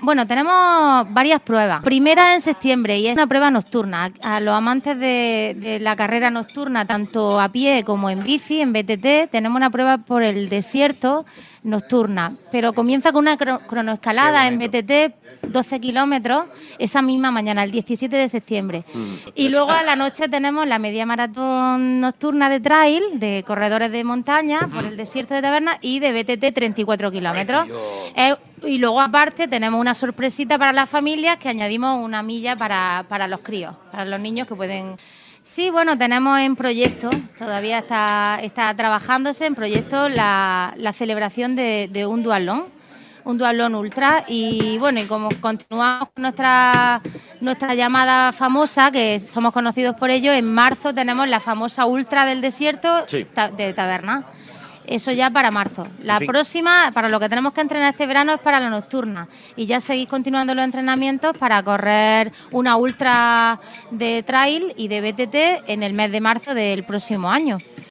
Bueno, tenemos varias pruebas. Primera en septiembre y es una prueba nocturna. A los amantes de la carrera nocturna, tanto a pie como en bici, en BTT, tenemos una prueba por el desierto nocturna, pero comienza con una cronoescalada en BTT, 12 kilómetros, esa misma mañana, el 17 de septiembre. Y luego a la noche tenemos la media maratón nocturna de trail, de corredores de montaña, por el desierto de Tabernas, y de BTT 34 kilómetros. Y luego aparte tenemos una sorpresita para las familias, que añadimos una milla para los críos, para los niños que pueden... Sí, bueno, tenemos en proyecto, todavía está trabajándose en proyecto la celebración de un duatlón ultra, y bueno, y como continuamos con nuestra llamada famosa, que somos conocidos por ello, en marzo tenemos la famosa ultra del desierto de Tabernas. Eso ya para marzo. La próxima, para lo que tenemos que entrenar este verano, es para la nocturna. Y ya seguís continuando los entrenamientos para correr una ultra de trail y de BTT en el mes de marzo del próximo año.